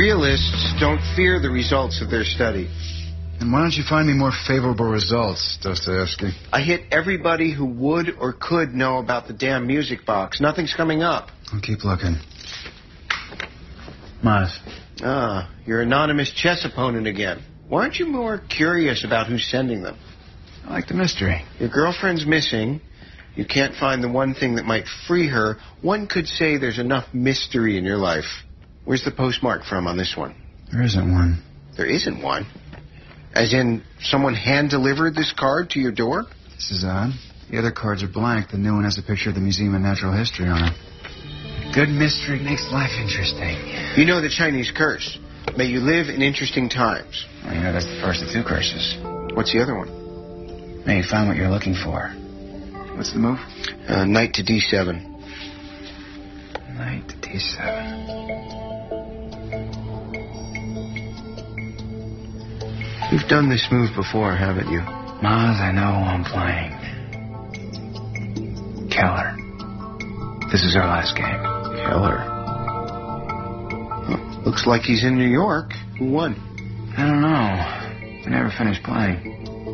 Realists don't fear the results of their study. And why don't you find me more favorable results, Dostoevsky? I hit everybody who would or could know about the damn music box. Nothing's coming up. I'll keep looking. Maz. Ah, your anonymous chess opponent again. Why aren't you more curious about who's sending them? I like the mystery. Your girlfriend's missing. You can't find the one thing that might free her. One could say there's enough mystery in your life. Where's the postmark from on this one? There isn't one. There isn't one? As in, someone hand-delivered this card to your door? This is odd. The other cards are blank. The new one has a picture of the Museum of Natural History on it. Good mystery makes life interesting. You know the Chinese curse. May you live in interesting times. Well, you know that's the first of two curses. What's the other one? May you find what you're looking for. What's the move? Knight to D7. Knight to D7. You've done this move before, haven't you? Maz, I know who I'm playing. Keller. This is our last game. Keller. Well, looks like he's in New York. Who won? I don't know. We never finished playing.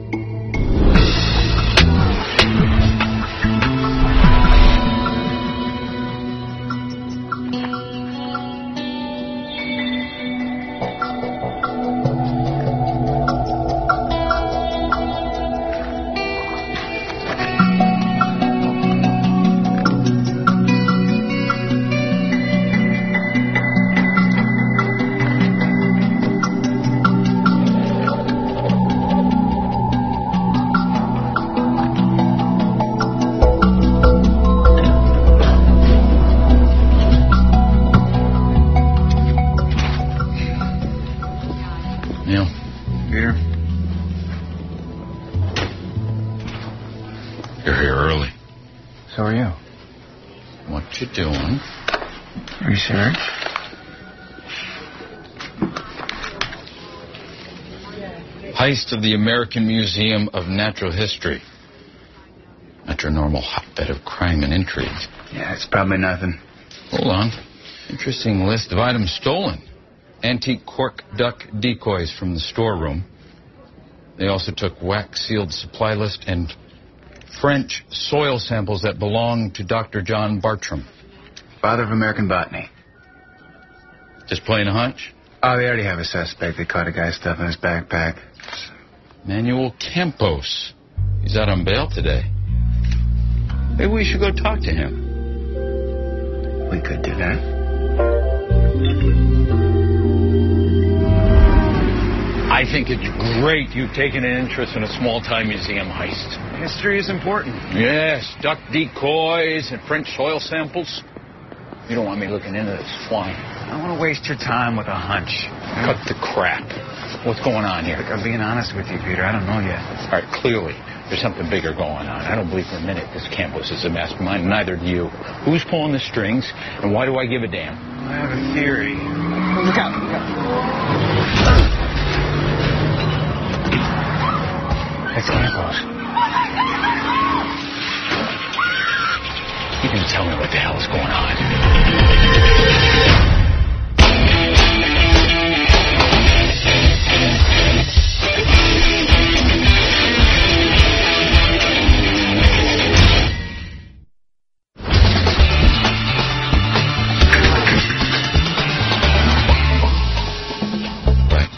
Doing research. Heist of the American Museum of Natural History. Not your normal hotbed of crime and intrigue. Yeah, it's probably nothing. Hold on. Interesting list of items stolen. Antique cork duck decoys from the storeroom. They also took wax-sealed supply list and French soil samples that belonged to Dr. John Bartram. Father of American botany. Just playing a hunch? Oh, they already have a suspect. They caught a guy stuffing his backpack. Manuel Campos. He's out on bail today. Maybe we should go talk to him. We could do that. I think it's great you've taken an interest in a small-time museum heist. History is important. Yes, duck decoys and French soil samples. You don't want me looking into this swine. I don't want to waste your time with a hunch. Cut the crap. What's going on here? Look, I'm being honest with you, Peter. I don't know yet. All right, clearly, there's something bigger going on. I don't believe for a minute this Campos is a mastermind, neither do you. Who's pulling the strings, and why do I give a damn? I have a theory. Look out, look out. It's Campos. You can tell me what the hell is going on. Right.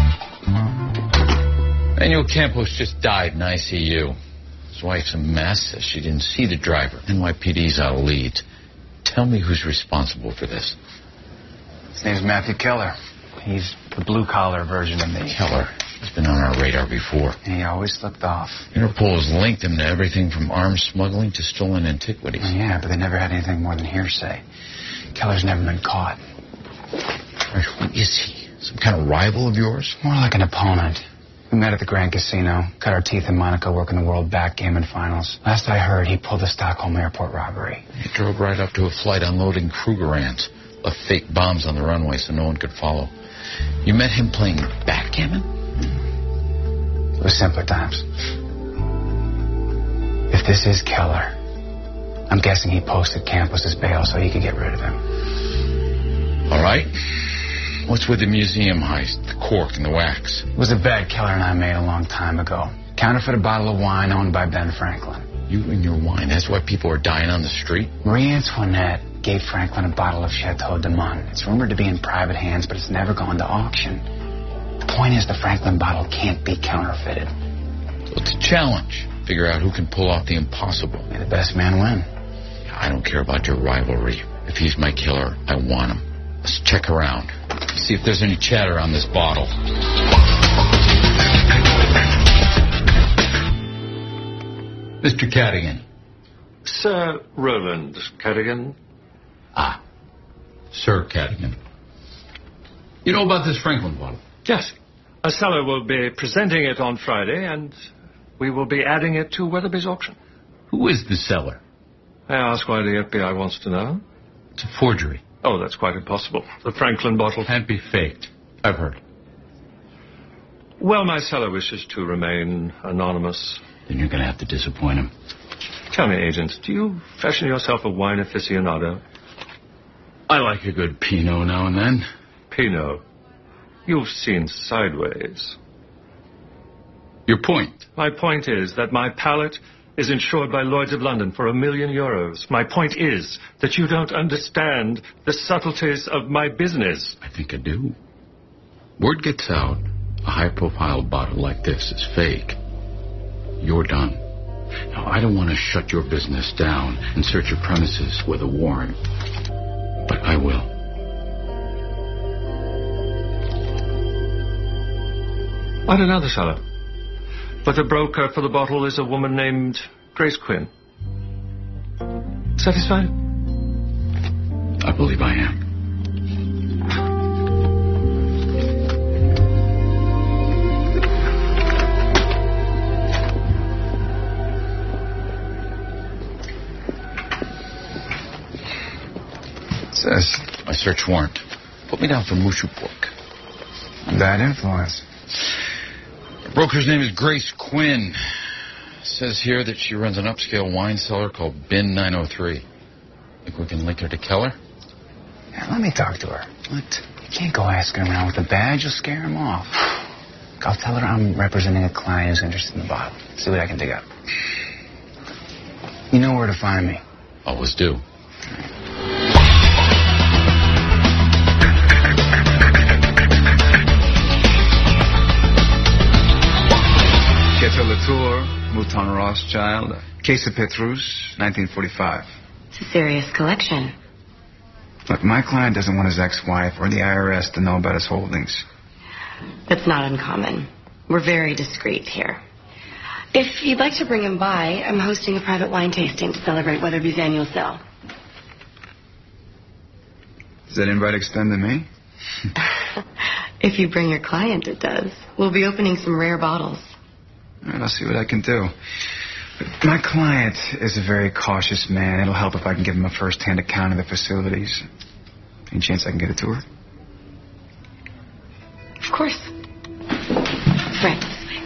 Manuel Campos just died in ICU. His wife's a mess. Says she didn't see the driver. NYPD's out of leads. Tell me who's responsible for this. His name's Matthew Keller. He's the blue-collar version of me. Keller. He's been on our radar before. And he always slipped off. Interpol has linked him to everything from arms smuggling to stolen antiquities. Yeah, but they never had anything more than hearsay. Keller's never been caught. Right, who is he? Some kind of rival of yours? More like an opponent. We met at the Grand Casino, cut our teeth in Monaco working the World Backgammon Finals. Last I heard, he pulled a Stockholm airport robbery. He drove right up to a flight unloading Krugerrands, left fake bombs on the runway so no one could follow. You met him playing backgammon? It was simpler times. If this is Keller, I'm guessing he posted Campos' bail so he could get rid of him. All right. What's with the museum heist, the cork and the wax? It was a bet Keller and I made a long time ago. Counterfeit bottle of wine owned by Ben Franklin. You and your wine, that's why people are dying on the street? Marie Antoinette gave Franklin a bottle of Chateau de Monde. It's rumored to be in private hands, but it's never gone to auction. The point is the Franklin bottle can't be counterfeited. So it's a challenge. Figure out who can pull off the impossible. May the best man win. I don't care about your rivalry. If he's my killer, I want him. Let's check around. See if there's any chatter on this bottle. Mr. Cadigan. Sir Roland Cadigan. Ah, Sir Cadigan. You know about this Franklin bottle? Yes. A seller will be presenting it on Friday, and we will be adding it to Weatherby's auction. Who is the seller? I ask why the FBI wants to know. It's a forgery. Oh, that's quite impossible. The Franklin bottle Can't be faked. I've heard. Well, my seller wishes to remain anonymous. Then you're going to have to disappoint him. Tell me, Agent, do you fashion yourself a wine aficionado? I like a good Pinot now and then. Pinot. You've seen Sideways. Your point? My point is that my palate is insured by Lloyd's of London for €1 million. My point is that you don't understand the subtleties of my business. I think I do. Word gets out, a high-profile bottle like this is fake. You're done. Now, I don't want to shut your business down and search your premises with a warrant. But I will. I don't know the seller. But the broker for the bottle is a woman named Grace Quinn. Satisfied? I believe I am. Says, My search warrant. Put me down for Mushu pork. bad influence. The broker's name is Grace Quinn. Says here that she runs an upscale wine cellar called Bin 903. Think we can link her to Keller? Yeah, let me talk to her. What? You can't go asking around with a badge. You'll scare him off. I'll tell her I'm representing a client who's interested in the bottle. See what I can dig up. You know where to find me. Always do. Chateau Latour, Mouton Rothschild, Case of Petrus, 1945. It's a serious collection. Look, my client doesn't want his ex-wife or the IRS to know about his holdings. That's not uncommon. We're very discreet here. If you'd like to bring him by, I'm hosting a private wine tasting to celebrate Weatherby's annual sale. Does that invite extend to me? If you bring your client, it does. We'll be opening some rare bottles. All right, I'll see what I can do. But my client is a very cautious man. It'll help if I can give him a first-hand account of the facilities. Any chance I can get a tour? Of course. Right this way.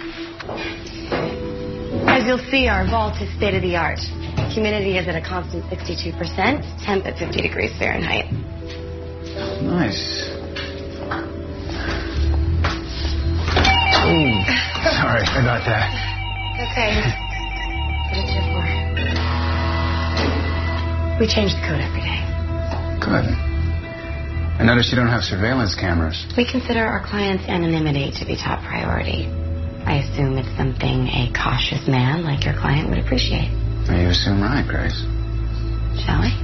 As you'll see, our vault is state-of-the-art. Humidity is at a constant 62%, temp at 50 degrees Fahrenheit. Nice. Ooh, sorry about that. Okay. What did you for? We change the code every day. Good. I noticed you don't have surveillance cameras. We consider our client's anonymity to be top priority. I assume it's something a cautious man like your client would appreciate. Well, you assume right, Grace. Shall we?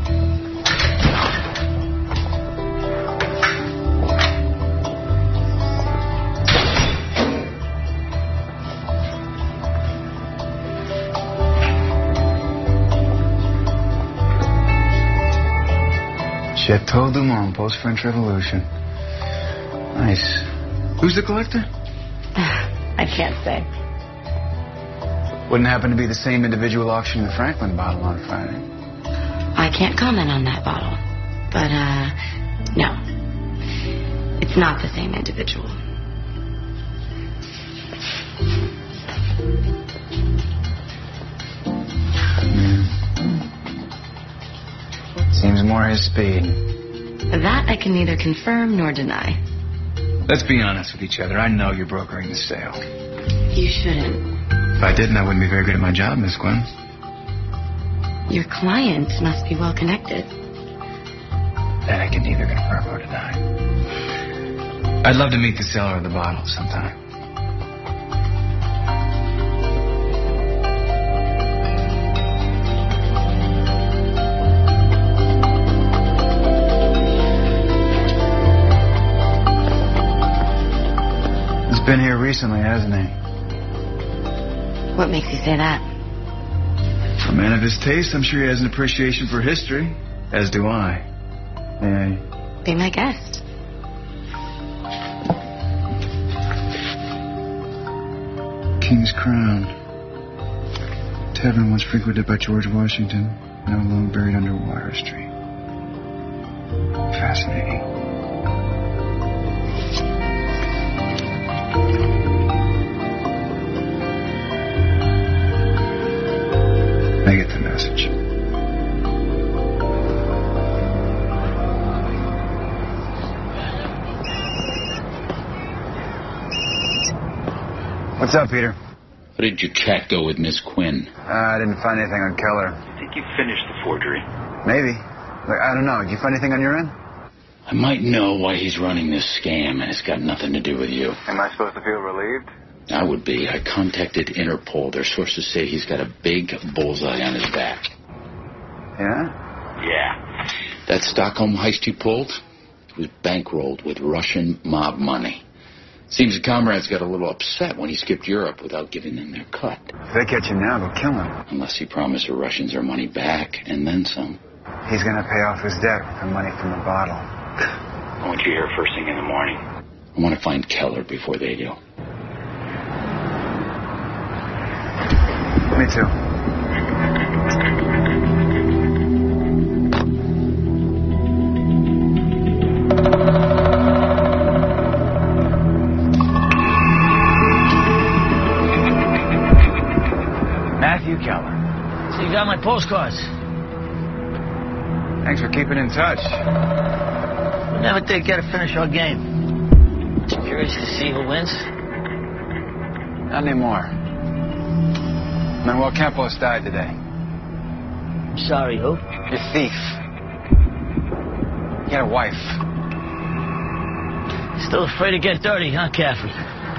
Chateau du Monde, post-French Revolution. Nice. Who's the collector? I can't say. Wouldn't happen to be the same individual auctioning the Franklin bottle on Friday. I can't comment on that bottle. But, no. It's not the same individual. Seems more his speed. That I can neither confirm nor deny. Let's be honest with each other. I know you're brokering the sale. You shouldn't. If I didn't, I wouldn't be very good at my job, Miss Gwen. Your client must be well connected. That I can neither confirm or deny. I'd love to meet the seller of the bottle sometime. He's been here recently, hasn't he? What makes you say that? A man of his taste, I'm sure he has an appreciation for history. As do I. Yeah. Be my guest. King's Crown. Tavern once frequented by George Washington, now long buried under Water Street. Fascinating. I get the message. What's up, Peter? How did your chat go with Miss Quinn? I didn't find anything on Keller. I think you finished the forgery. Maybe. Like, I don't know. Did you find anything on your end? I might know why he's running this scam, and it's got nothing to do with you. Am I supposed to feel relieved? I would be. I contacted Interpol. Their sources say he's got a big bullseye on his back. Yeah? Yeah. That Stockholm heist he pulled was bankrolled with Russian mob money. Seems the comrades got a little upset when he skipped Europe without giving them their cut. If they catch him now, they'll kill him. Unless he promised the Russians their money back and then some. He's going to pay off his debt with the money from the bottle. I want you here first thing in the morning. I want to find Keller before they do. Me too. Matthew Keller. So you got my postcards. Thanks for keeping in touch. We never did get to finish our game. Curious to see who wins? Not anymore. Manuel Campos died today. I'm sorry, who? You're a thief. He had a wife. Still afraid to get dirty, huh, Caffrey?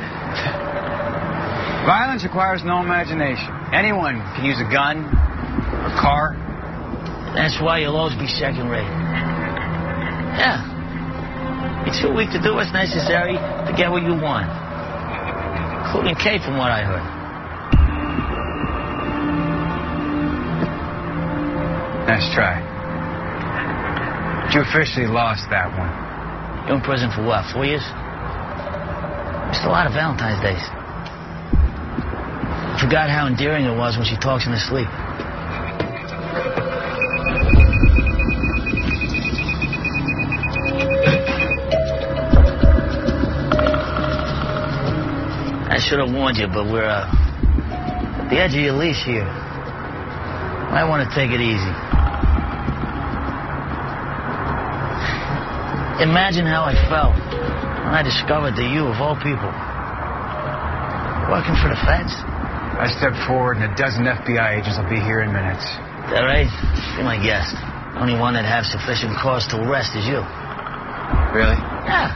Violence requires no imagination. Anyone can use a gun, a car. That's why you'll always be second rate. Yeah. You're too weak to do what's necessary to get what you want. Including Kate, from what I heard. Nice try. But you officially lost that one. You're in prison for what, 4 years? Missed a lot of Valentine's Days. Forgot how endearing it was when she talks in her sleep. I should have warned you, but we're at the edge of your leash here. Might want to take it easy. Imagine how I felt when I discovered that you, of all people, working for the feds. I step forward and a dozen FBI agents will be here in minutes. That right? Be my guest. Only one that have sufficient cause to arrest is you. Really? Yeah.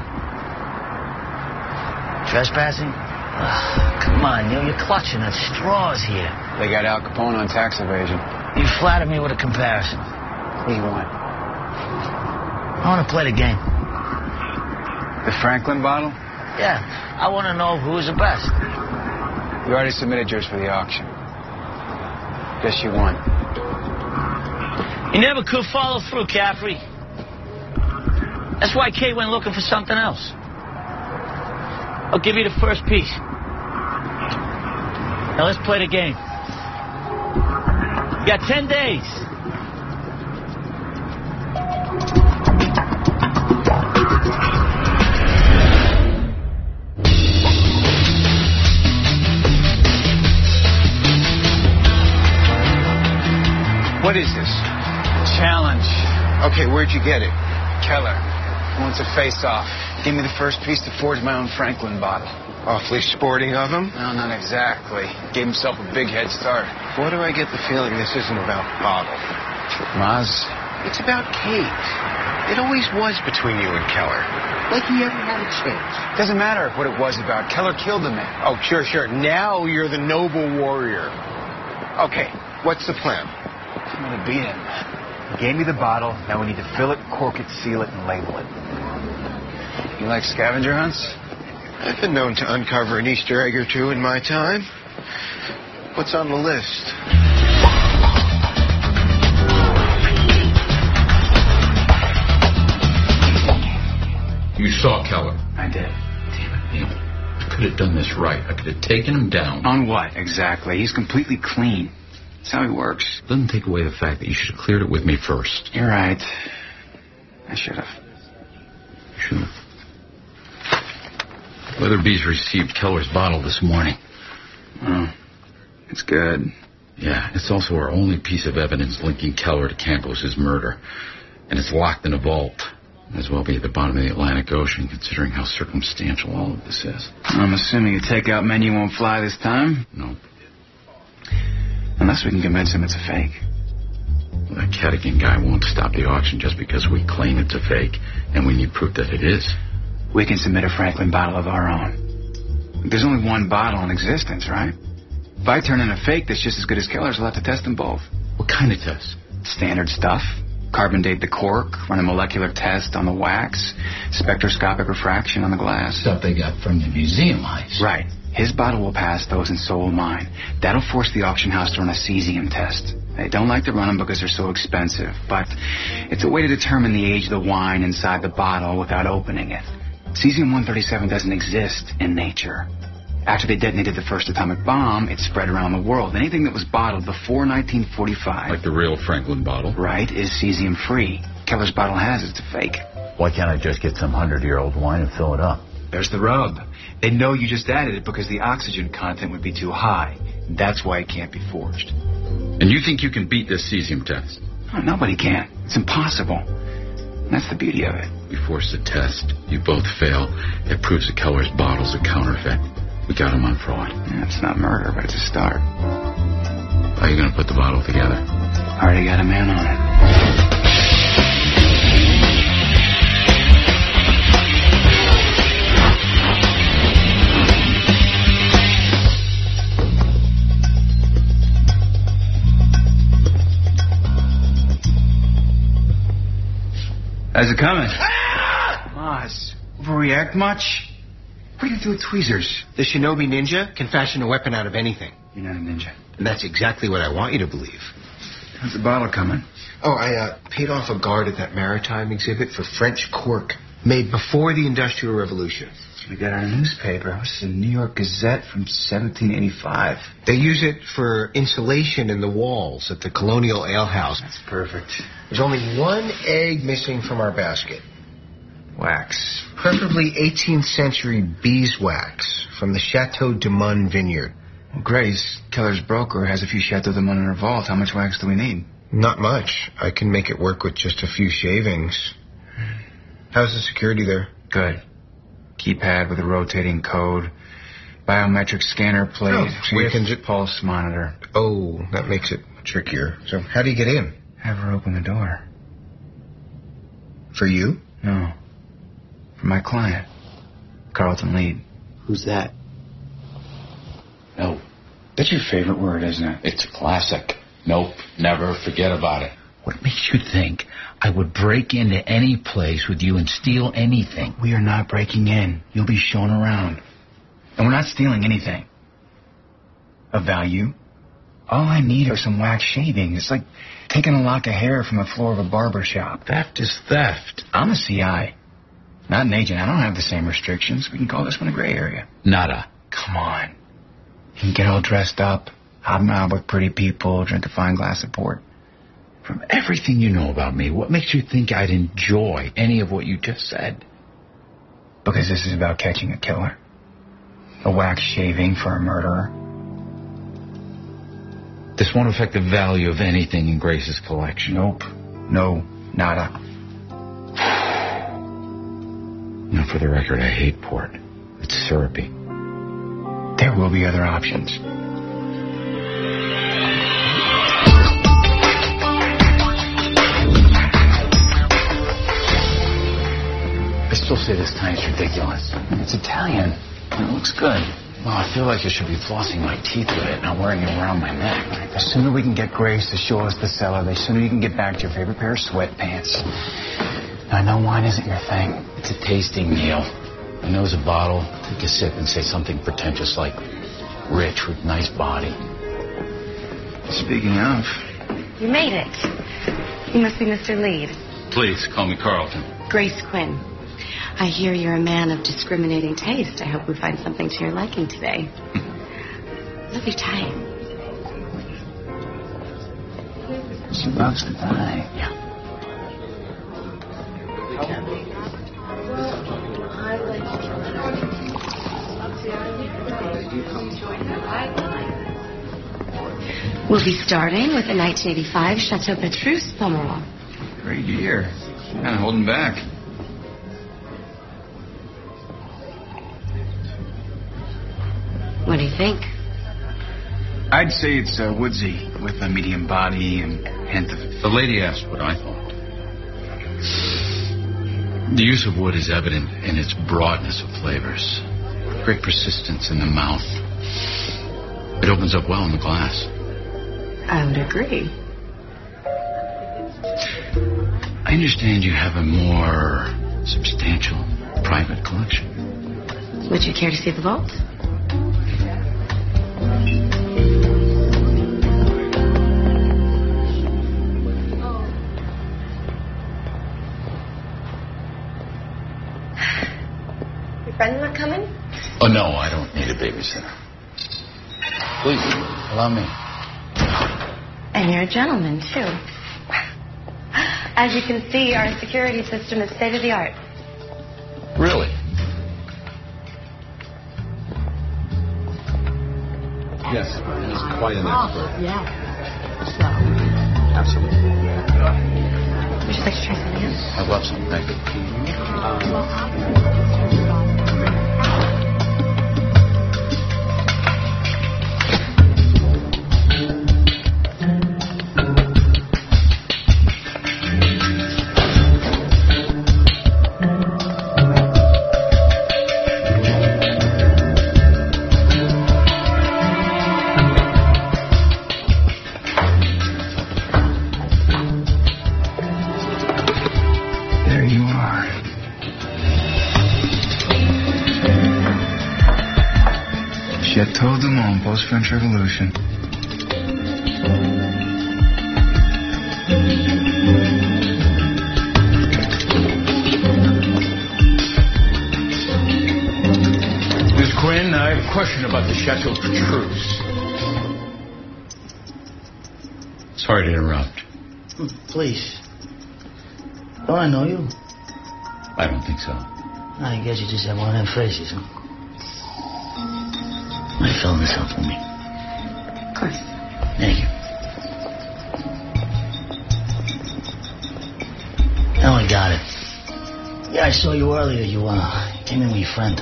Trespassing? Come on, Neil, you're clutching at straws here. They got Al Capone on tax evasion. You flatter me with a comparison. What do you want? I want to play the game. The Franklin bottle? Yeah, I want to know who's the best. You already submitted yours for the auction. Guess you won. You never could follow through, Caffrey. That's why Kate went looking for something else. I'll give you the first piece. Now let's play the game. You got 10 days. What is this? Challenge. Okay, where'd you get it? Keller. He wants a face-off. Give me the first piece to forge my own Franklin bottle. Awfully sporting of him. No, not exactly. Gave himself a big head start. Why do I get the feeling this isn't about bottle? Maz? It's about Kate. It always was between you and Keller. Like he ever had a chance. Doesn't matter what it was about. Keller killed the man. Oh, sure. Now you're the noble warrior. Okay, what's the plan? I'm gonna beat him. He gave me the bottle. Now we need to fill it, cork it, seal it, and label it. You like scavenger hunts? I've been known to uncover an Easter egg or two in my time. What's on the list? You saw Keller. I did. Damn it, Neil. I could have done this right. I could have taken him down. On what, exactly? He's completely clean. That's how he works. Doesn't take away the fact that you should have cleared it with me first. You're right. I should have. You should have. Weatherby's received Keller's bottle this morning. Oh, it's good. Yeah, it's also our only piece of evidence linking Keller to Campos' murder. And it's locked in a vault. Might as well be at the bottom of the Atlantic Ocean, considering how circumstantial all of this is. I'm assuming your takeout menu won't fly this time? No. Unless we can convince him it's a fake. Well, that Cadigan guy won't stop the auction just because we claim it's a fake, and we need proof that it is. We can submit a Franklin bottle of our own. There's only one bottle in existence, right? If I turn in a fake that's just as good as Keller's, we'll have to test them both. What kind of test? Standard stuff. Carbon date the cork, run a molecular test on the wax, spectroscopic refraction on the glass. Stuff they got from the museum heist. Right. His bottle will pass those and so will mine. That'll force the auction house to run a cesium test. They don't like to run them because they're so expensive, but it's a way to determine the age of the wine inside the bottle without opening it. Cesium-137 doesn't exist in nature. After they detonated the first atomic bomb, it spread around the world. Anything that was bottled before 1945... Like the real Franklin bottle? Right, is cesium-free. Keller's bottle has it. It's a fake. Why can't I just get some 100-year-old wine and fill it up? There's the rub. They know you just added it because the oxygen content would be too high. That's why it can't be forged. And you think you can beat this cesium test? Oh, nobody can. It's impossible. And that's the beauty of it. We force the test. You both fail. It proves that Keller's bottle's a counterfeit. We got him on fraud. Yeah, it's not murder, but it's a start. How are you going to put the bottle together? Already got a man on it. How's it coming? Moz, overreact much? What do you do with tweezers? The shinobi ninja can fashion a weapon out of anything. You're not a ninja. And that's exactly what I want you to believe. How's the bottle coming? Oh, I paid off a guard at that maritime exhibit for French cork made before the Industrial Revolution. We got our newspaper. This is a New York Gazette from 1785. They use it for insulation in the walls at the Colonial Ale House. That's perfect. There's only one egg missing from our basket. Wax. Preferably 18th century beeswax from the Chateau de Mun vineyard. Well, Grace, Keller's broker, has a few Chateau de Mun in her vault. How much wax do we need? Not much. I can make it work with just a few shavings. How's the security there? Good. Keypad with a rotating code. Biometric scanner plate. With pulse monitor. Oh, that makes it trickier. So how do you get in? Have her open the door. For you? No. For my client. Carlton Lead. Who's that? No. That's your favorite word, isn't it? It's a classic. Nope. Never forget about it. What makes you think I would break into any place with you and steal anything? We are not breaking in. You'll be shown around. And we're not stealing anything of value. All I need are some wax shavings. It's like taking a lock of hair from the floor of a barber shop. Theft is theft. I'm a CI. Not an agent. I don't have the same restrictions. We can call this one a gray area. Nada. Come on. You can get all dressed up, hobnob with pretty people, drink a fine glass of port. From everything you know about me, what makes you think I'd enjoy any of what you just said? Because this is about catching a killer. A wax shaving for a murderer. This won't affect the value of anything in Grace's collection. Nope. No. Nada. Now, for the record, I hate port. It's syrupy. There will be other options. I still say this tie is ridiculous. It's Italian. It looks good. Well, I feel like I should be flossing my teeth with it, not wearing it around my neck. The sooner we can get Grace to show us the cellar, the sooner you can get back to your favorite pair of sweatpants. Now, I know wine isn't your thing. It's a tasting meal. I know it's a bottle. Take a sip and say something pretentious like rich with nice body. Speaking of... You made it. You must be Mr. Lead. Please, call me Carlton. Grace Quinn. I hear you're a man of discriminating taste. I hope we find something to your liking today. Lovely tie. She loves the tie. Yeah. We'll be starting with the 1985 Chateau Petrus Pomerol. Great year. Kind of holding back. What do you think? I'd say it's woodsy with a medium body and hint of... The lady asked what I thought. The use of wood is evident in its broadness of flavors. Great persistence in the mouth. It opens up well in the glass. I would agree. I understand you have a more substantial private collection. Would you care to see the vault? Your friends not coming? Oh, no, I don't need a babysitter. Please, allow me. And you're a gentleman, too. As you can see, our security system is state-of-the-art. Really? Yes, he's quite an expert. Yeah. So, Absolutely. would you like to try something else? I'd love some, thank you. Chateau du Monde, post-French Revolution. Miss Quinn, I have a question about the Chateau Petrus. Sorry to interrupt. Please. Don't I know you? I don't think so. I guess you just have one of them faces, huh? My fill this up for me. Of course. Thank you. Now I got it. Yeah, I saw you earlier. You came in with your friend.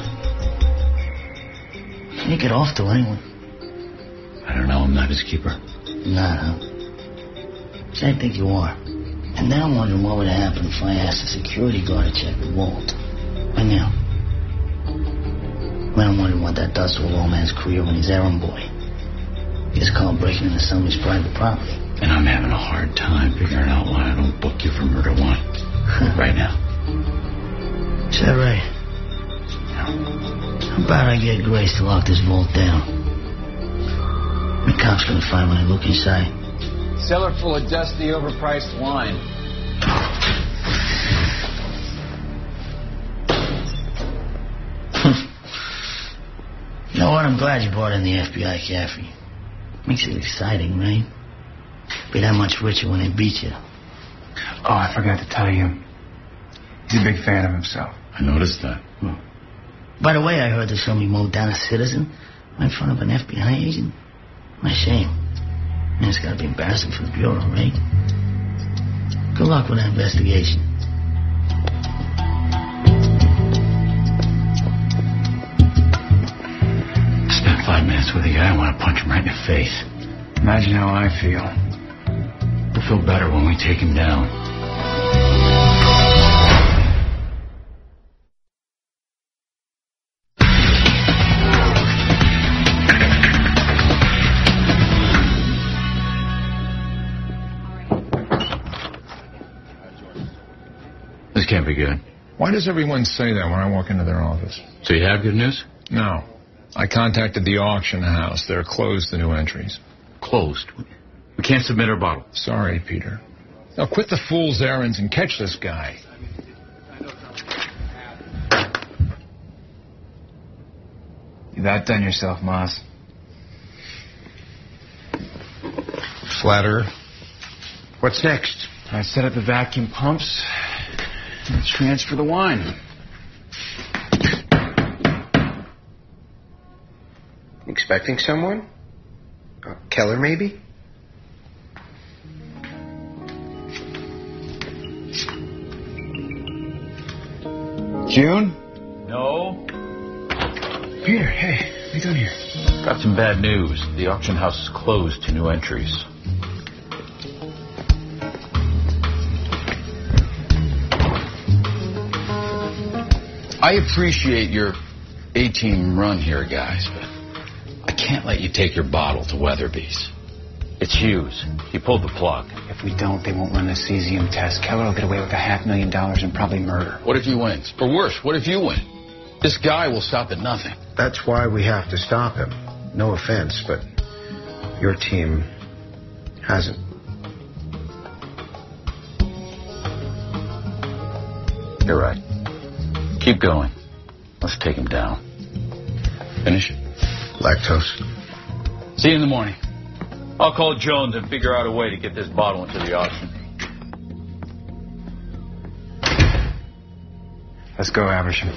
Can you get off to anyway? I don't know, I'm not his keeper. Not, huh? See, I think you are. And now I'm wondering what would happen if I asked the security guard to check the Walt. Right now. Well, I'm wondering what that does to a old man's career when he's errand boy. He's caught breaking into somebody's private property. And I'm having a hard time figuring out why I don't book you for murder one. Right now. Is that right? How about I get Grace to lock this vault down? The cop's gonna find when I look inside. Cellar full of dusty, overpriced wine. You know what? I'm glad you brought in the FBI cafe. Makes it exciting, right? Be that much richer when they beat you. Oh, I forgot to tell you. He's a big fan of himself. I noticed that. By the way, I heard that somebody mowed down a citizen right in front of an FBI agent. My shame. Man, it's gotta be embarrassing for the Bureau, right? Good luck with that investigation. 5 minutes with a guy, I want to punch him right in the face. Imagine how I feel. We'll feel better when we take him down. This can't be good. Why does everyone say that when I walk into their office? So you have good news? No. I contacted the auction house. They're closed to new entries. Closed? We can't submit our bottle. Sorry, Peter. Now quit the fool's errands and catch this guy. You've outdone yourself, Moss. Flatterer. What's next? I set up the vacuum pumps. Let's transfer the wine. Expecting someone? Keller, maybe? June? No. Peter, hey, what are you doing here? Got some bad news. The auction house is closed to new entries. I appreciate your A-team run here, guys, but I can't let you take your bottle to Weatherby's. It's Hughes. He pulled the plug. If we don't, they won't run the cesium test. Keller will get away with $500,000 and probably murder. What if he wins? Or worse, what if you win? This guy will stop at nothing. That's why we have to stop him. No offense, but your team hasn't. You're right. Keep going. Let's take him down. Finish it. Lactose. See you in the morning. I'll call Jones and figure out a way to get this bottle into the auction. Let's go, Aversham.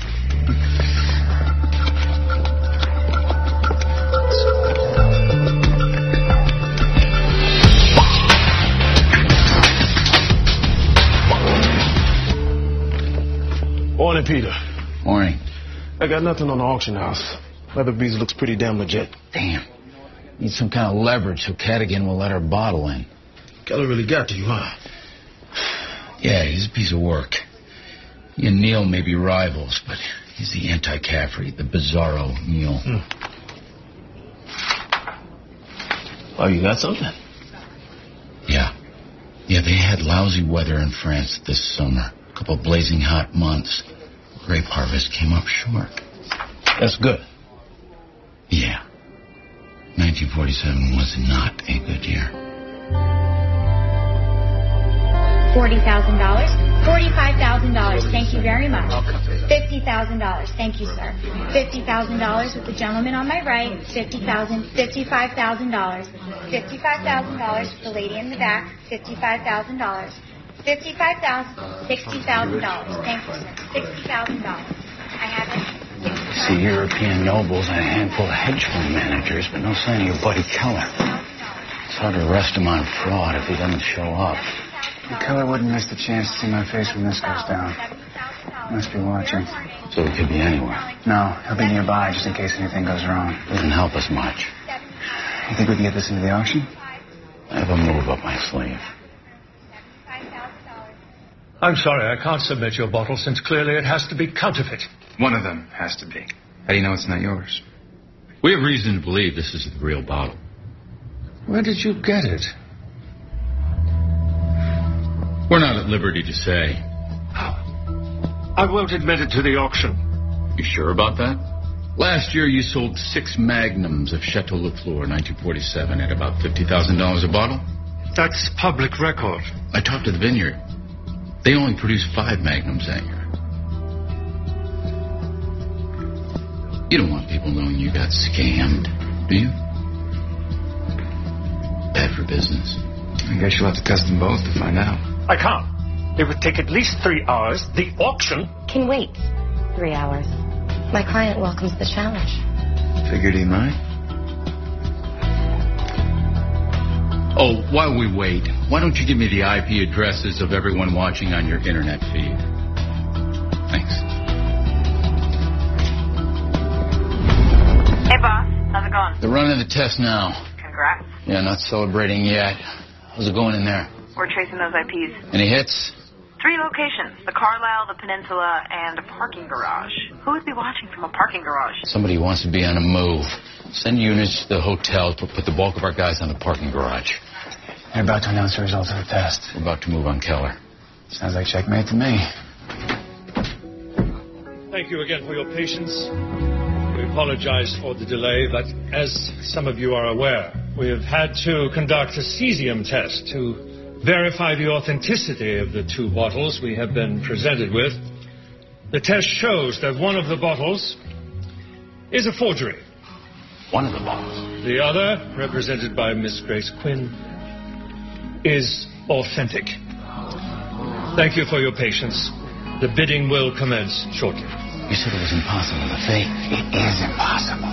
Morning, Peter. Morning. I got nothing on the auction house. Weatherby's looks pretty damn legit. Damn. Need some kind of leverage so Cadigan will let our bottle in. Keller really got to you, huh? Yeah, he's a piece of work. He and Neil may be rivals, but he's the anti-Caffrey, the bizarro Neil. Oh, you got something? Yeah. Yeah, they had lousy weather in France this summer. A couple of blazing hot months. Grape harvest came up short. That's good. Yeah. 1947 was not a good year. $40,000, $45,000. Thank you very much. $50,000. Thank you, sir. $50,000 with the gentleman on my right. $55,000. $55,000 with the lady in the back. $55,000. $55,000. $60,000. Thank you, sir. $60,000. I have it. See European nobles and a handful of hedge fund managers, but no sign of your buddy Keller. It's hard to arrest him on fraud if he doesn't show up. Keller wouldn't miss the chance to see my face when this goes down. Must be watching. So he could be anywhere. No, he'll be nearby just in case anything goes wrong. Doesn't help us much. You think we can get this into the auction? I have a move up my sleeve. I'm sorry, I can't submit your bottle since clearly it has to be counterfeit. One of them has to be. How do you know it's not yours? We have reason to believe this is the real bottle. Where did you get it? We're not at liberty to say. I won't admit it to the auction. You sure about that? Last year you sold 6 magnums of Chateau Lafleur 1947 at about $50,000 a bottle. That's public record. I talked to the vineyard. They only produced 5 magnums that year. You don't want people knowing you got scammed, do you? Bad for business. I guess you'll have to test them both to find out. I can't. It would take at least 3 hours. The auction Can wait 3 hours. My client welcomes the challenge. Figured he might. Oh, while we wait, why don't you give me the IP addresses of everyone watching on your internet feed? Thanks. Hey, boss. it going? They're running the test now. Congrats. Yeah, not celebrating yet. How's it going in there? We're tracing those IPs. Any hits? 3 locations, the Carlisle, the Peninsula, and a parking garage. Who would be watching from a parking garage? Somebody who wants to be on a move. Send units to the hotel to put the bulk of our guys on the parking garage. They're about to announce the results of the test. We're about to move on Keller. Sounds like checkmate to me. Thank you again for your patience. We apologize for the delay, but as some of you are aware, we have had to conduct a cesium test to verify the authenticity of the 2 bottles we have been presented with. The test shows that one of the bottles is a forgery. One of the bottles? The other, represented by Miss Grace Quinn, is authentic. Thank you for your patience. The bidding will commence shortly. You said it was impossible to fake. It is impossible.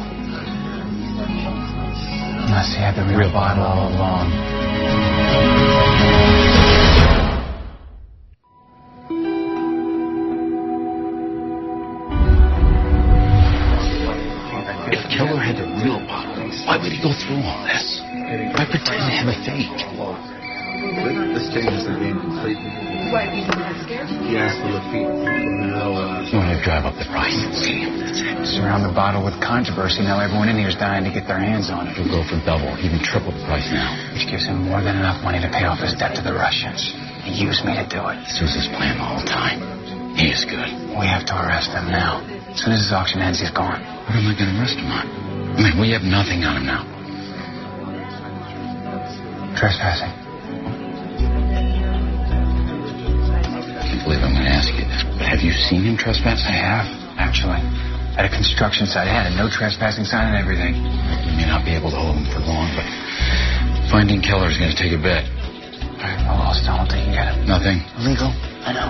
Unless he had the real bottle all along. If Keller had the real bottle, why would he go through all this? Why pretend to have a fake? This changes the game completely. He asked for Lafitte. You want to drive up the price and see him. That's it. Surround the bottle with controversy. Now everyone in here is dying to get their hands on it. He'll go for double, even triple the price now. Which gives him more than enough money to pay off his debt to the Russians. He used me to do it. This was his plan the whole time. He is good. We have to arrest him now. As soon as this auction ends, he's gone. What am I going to arrest him on? I mean, we have nothing on him now. Trespassing. I can't believe I'm going to ask you this, but have you seen him trespass? I have, actually. At a construction site, I had a no trespassing sign and everything. You may not be able to hold him for long, but finding Keller is going to take a bit. All right, well, I'll tell him they can get him. Nothing? Illegal? I know.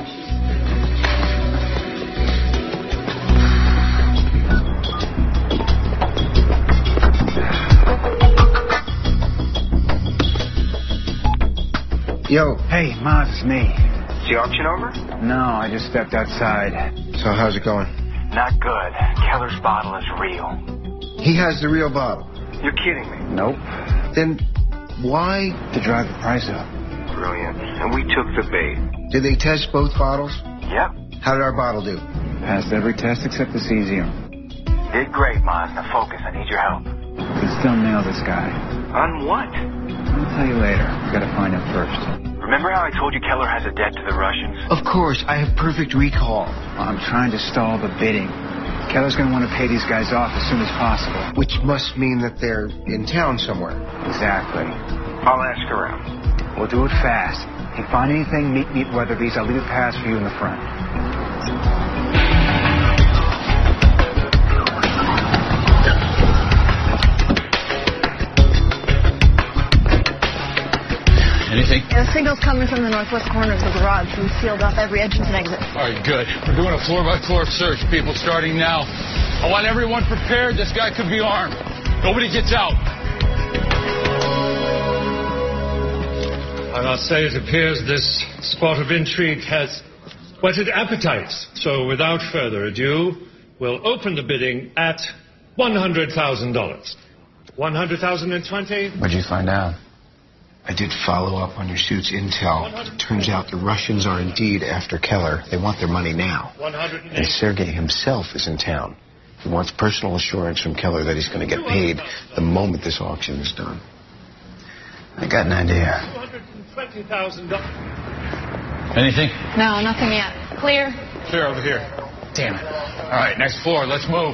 Yo. Hey, Maz, it's me. Is the auction over? No, I just stepped outside. So how's it going? Not good. Keller's bottle is real. He has the real bottle. You're kidding me. Nope. Then why? To drive the price up. Brilliant. And we took the bait. Did they test both bottles? Yep. How did our bottle do? Passed every test except the cesium. Did great, Maz. Now focus. I need your help. We still nail this guy. On what? I'll tell you later. We gotta find him first. Remember how I told you Keller has a debt to the Russians? Of course. I have perfect recall. I'm trying to stall the bidding. Keller's gonna want to pay these guys off as soon as possible. Which must mean that they're in town somewhere. Exactly. I'll ask around. We'll do it fast. If you find anything, meet me at Weatherby's. I'll leave a pass for you in the front. Anything? Yeah, the signal's coming from the northwest corner of the garage. We've sealed off every entrance and exit. All right, good. We're doing a floor-by-floor search, people, starting now. I want everyone prepared. This guy could be armed. Nobody gets out. I must say, it appears this spot of intrigue has whetted appetites. So without further ado, we'll open the bidding at $100,000. 100,020. What'd you find out? I did follow up on your suit's intel. It turns out the Russians are indeed after Keller. They want their money now. And Sergei himself is in town. He wants personal assurance from Keller that he's going to get paid the moment this auction is done. I got an idea. $220,000. Anything? No, nothing yet. Clear? Clear over here. Damn it. All right, next floor. Let's move.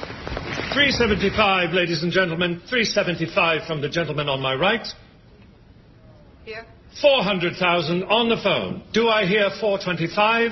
375, ladies and gentlemen. 375 from the gentleman on my right. Here. 400,000 on the phone. Do I hear 425?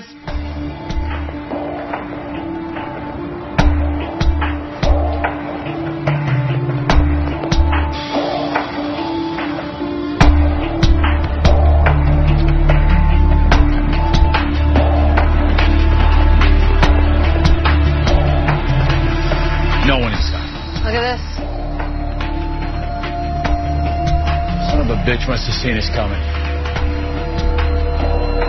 No one inside. Look at this. Son of a bitch must have seen us coming.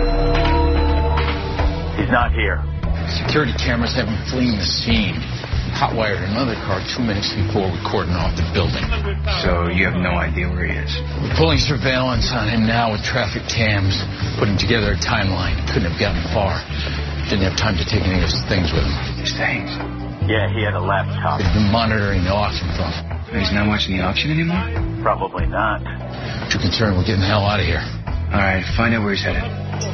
He's not here. Security cameras have him fleeing the scene. hotwired another car 2 minutes before we cordoned off the building. So you have no idea where he is? We're pulling surveillance on him now with traffic cams, putting together a timeline. Couldn't have gotten far. Didn't have time to take any of his things with him. His things? Yeah, he had a laptop. They've been monitoring the auction from. He's not watching the auction anymore? Probably not. Too concerned we're getting the hell out of here. All right, find out where he's headed.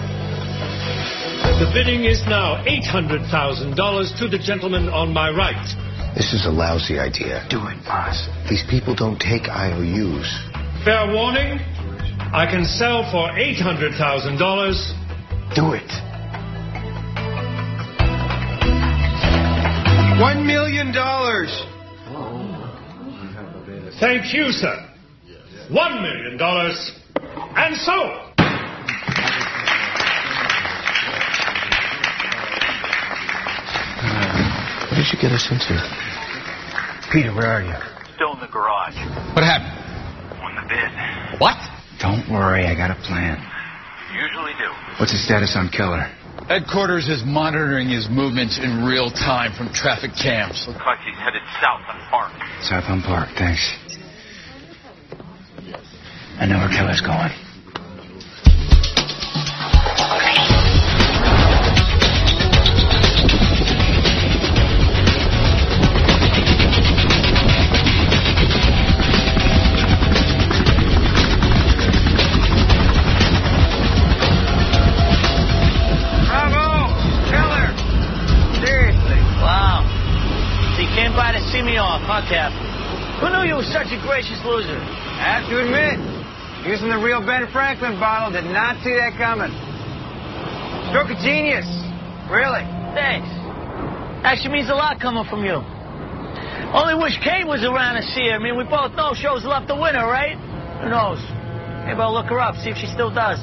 The bidding is now $800,000 to the gentleman on my right. This is a lousy idea. Do it, boss. These people don't take IOUs. Fair warning, I can sell for $800,000. Do it. $1 million. Thank you, sir. $1 million. And so. What did you get us into? Peter, where are you? Still in the garage. What happened? Won the bid. What? Don't worry, I got a plan. Usually do. What's the status on Keller? Headquarters is monitoring his movements in real time from traffic cams. Looks like he's headed south on Park. South on Park, thanks. I know where Keller's going. Who knew you were such a gracious loser? I have to admit, using the real Ben Franklin bottle, did not see that coming. Stroke of genius. Really. Thanks. Actually means a lot coming from you. Only wish Kate was around to see her. I mean, we both know shows love the winner, right? Who knows? Maybe I'll look her up, see if she still does.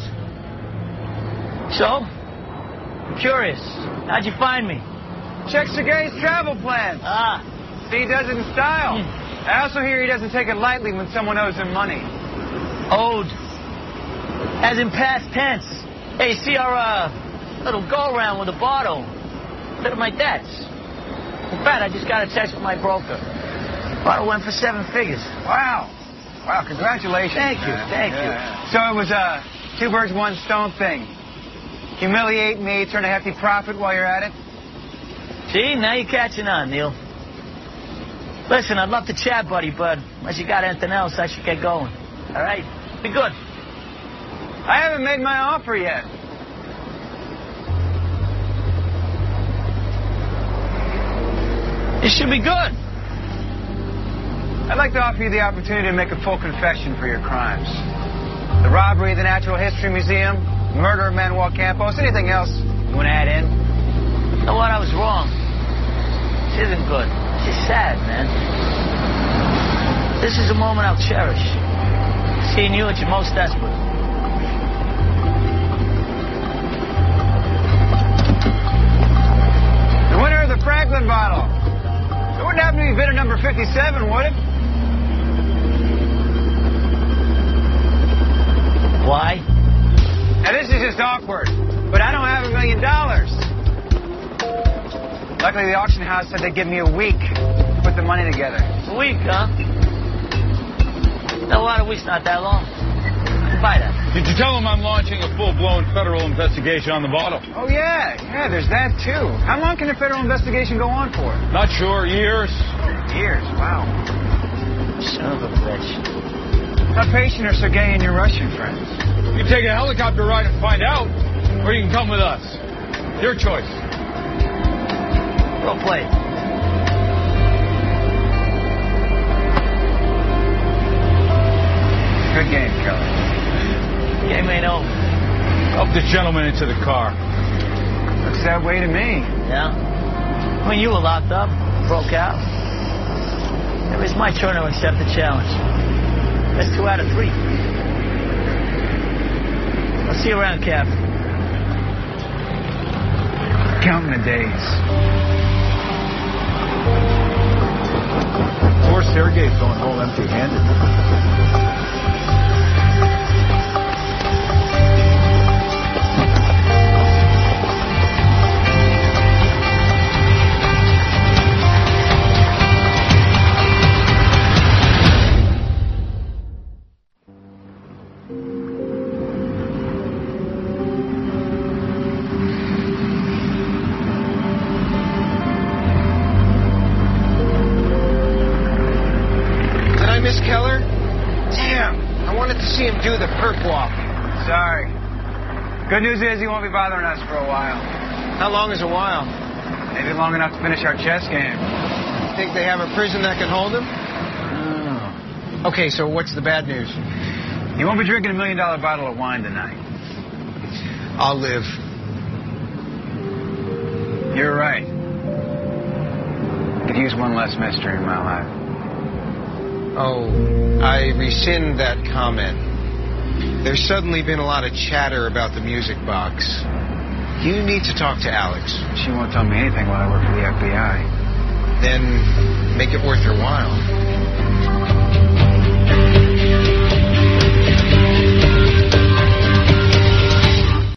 So? I'm curious. How'd you find me? Check Sergei's travel plans. Ah. See, he does it in style. I also hear he doesn't take it lightly when someone owes him money. Owed. As in past tense. Hey, see our little go-around with the bottle? Bit of my debts. In fact, I just got a text from my broker. Bottle went for 7 figures. Wow. Wow, congratulations. Thank you, thank you. So it was a 2 birds, 1 stone thing. Humiliate me, turn a hefty profit while you're at it. See, now you're catching on, Neil. Listen, I'd love to chat, buddy, but unless you got anything else, I should get going. All right? Be good. I haven't made my offer yet. It should be good. I'd like to offer you the opportunity to make a full confession for your crimes. The robbery of the Natural History Museum, murder of Manuel Campos, anything else you want to add in? You know what? I was wrong. This isn't good. This is sad, man. This is a moment I'll cherish. Seeing you at your most desperate. The winner of the Franklin bottle. It wouldn't happen to be bidder number 57, would it? Why? Now, this is just awkward, but I don't have $1 million. Luckily, the auction house said they'd give me a week to put the money together. A week, huh? No, a week's not that long. Buy that. Did you tell them I'm launching a full-blown federal investigation on the bottle? Oh, yeah. Yeah, there's that, too. How long can a federal investigation go on for? Not sure. Years. Years? Wow. Son of a bitch. How patient are Sergei and your Russian friends? You can take a helicopter ride and find out, or you can come with us. Your choice. Well played. Good game, Kelly. Game ain't over. Help the gentleman into the car. Looks that way to me. Yeah? When you were locked up, broke out, it was my turn to accept the challenge. That's 2 out of 3. I'll see you around, Cap. Counting the days. Poor Sergei's going home empty-handed. Good news is he won't be bothering us for a while. How long is a while? Maybe long enough to finish our chess game. Think they have a prison that can hold him? Oh. Okay, so what's the bad news? You won't be drinking $1 million bottle of wine tonight. I'll live. You're right. Could use one less mystery in my life. Oh, I rescind that comment. There's suddenly been a lot of chatter about the music box. You need to talk to Alex. She won't tell me anything while I work for the FBI. Then make it worth her while.